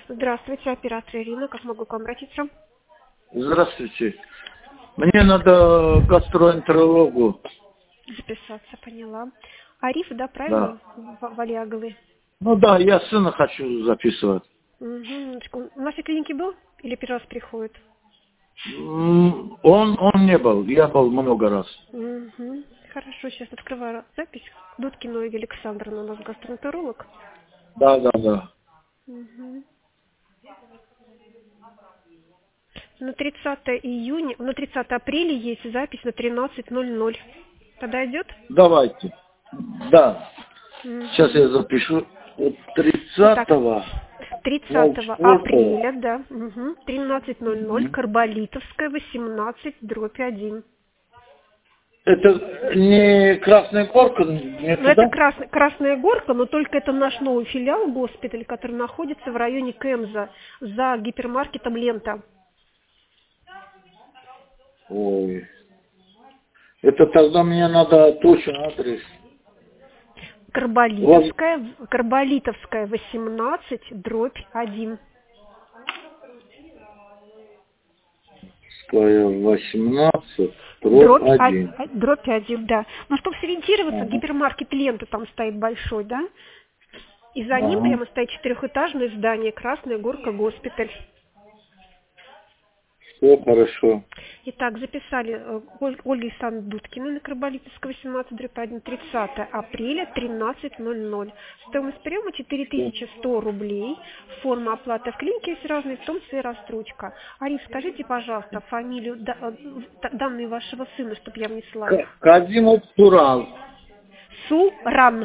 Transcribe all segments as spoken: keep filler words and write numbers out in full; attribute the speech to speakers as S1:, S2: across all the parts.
S1: Здравствуйте, оператор Ирина. Как могу к вам обратиться?
S2: Здравствуйте. Мне надо гастроэнтерологу.
S1: Записаться, поняла. Ариф, да,
S2: Да.
S1: правильно? В- Валиаговый.
S2: Ну да, я сына хочу записывать.
S1: Угу. минуточку. В нашей клинике был или первый раз приходит?
S2: М, Он, он не был, я был много раз.
S1: Угу. Хорошо, сейчас открываю запись. Дудкина Ольга Александровна, у нас гастроэнтеролог.
S2: Да, да, да.
S1: Угу. На тридцатое июня, на тридцатое апреля есть запись на тринадцать ноль ноль. Подойдет?
S2: Давайте. Да. Сейчас
S1: Угу.
S2: я запишу.
S1: Итак,
S2: тридцатого.
S1: тридцатого апреля, да, угу, тринадцать ноль ноль, Карболитовская, восемнадцать, дробь один.
S2: Это не Красная Горка, не
S1: Ну, это
S2: туда?
S1: красный, Красная Горка, но только это наш новый филиал, госпиталь, который находится в районе Кэмза, за гипермаркетом «Лента».
S2: Ой. Это тогда мне надо точный адрес. Вот.
S1: Карболитовская, Карболитовская, восемнадцать, дробь один.
S2: восемнадцать, дробь
S1: Дробь, а-
S2: один.
S1: а- дробь один, да. Но чтобы сориентироваться,
S2: Ага.
S1: гипермаркет «Лента» там стоит большой, да? И за ним
S2: Ага.
S1: прямо стоит четырехэтажное здание «Красная Горка госпиталь».
S2: Все хорошо.
S1: Итак, записали э, Оль- Ольга Александровна Дудкина на Карболитовского, восемнадцать, дробь один, тридцатое апреля, тринадцать ноль ноль. Стоимость приема четыре тысячи сто рублей. Форма оплаты в клинике есть разные, в том числе и рассрочка. Ариф, скажите, пожалуйста, фамилию, да- э, д- данные вашего сына, чтобы я внесла
S2: К-
S1: их.
S2: Казимов Турал.
S1: Суран.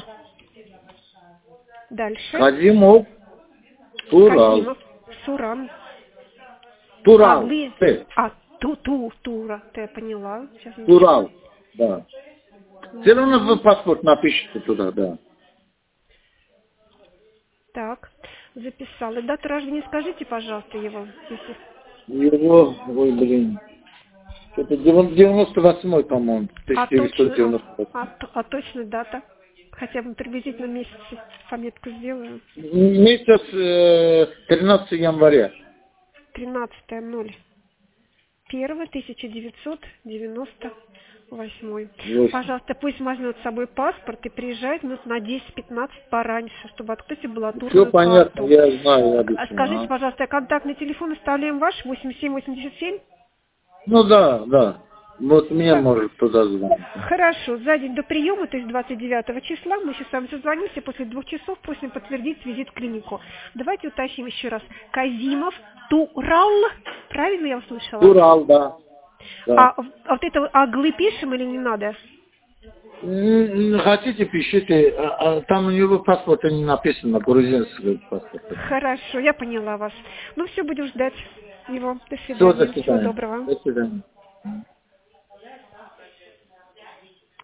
S1: Дальше.
S2: Казимов Турал.
S1: Казимов. Суран. А
S2: Турал.
S1: вы...
S2: Т.
S1: А, ту, ту, тура. Ты я поняла. Сейчас, минуточку.
S2: Турал. Да. Все равно в паспорт напишите туда, да.
S1: Так, записала. Дату рождения скажите, пожалуйста, его. Если...
S2: Его, ой, блин. Это девяносто восьмой, по-моему.
S1: А
S2: тысяча девятьсот
S1: точно,
S2: девяносто
S1: а, а,
S2: восьмой.
S1: т- а точно дата? Хотя бы приблизительно месяц пометку сделаю.
S2: Месяц э, тринадцатого января.
S1: тринадцатое ноль первое тысяча девятьсот девяносто восьмой.
S2: восемь.
S1: Пожалуйста, пусть возьмет с собой паспорт и приезжает минут на десять-пятнадцать пораньше, чтобы открыть
S2: Все
S1: амбулаторную
S2: понятно,
S1: карту.
S2: я знаю
S1: А
S2: обычно.
S1: скажите,
S2: А?
S1: пожалуйста, контактный телефон оставляем ваш восемь семь восемьдесят семь?
S2: Ну да, да. Вот мне
S1: Ха-
S2: может туда звонить.
S1: Хорошо, за день до приема, то есть двадцать девятого числа, мы сейчас с вами созвонимся, после двух часов просим подтвердить визит в клинику. Давайте уточним еще раз. Казимов Турал, правильно я услышала?
S2: Турал, да. Да.
S1: А, а вот это аглы пишем или не надо?
S2: М, Хотите, пишите. А, а там у него паспорта не написано, грузинский паспорт.
S1: Хорошо, я поняла вас. Ну все, будем ждать его. До
S2: Все, до
S1: свидания. Всего
S2: свидания.
S1: доброго.
S2: До свидания.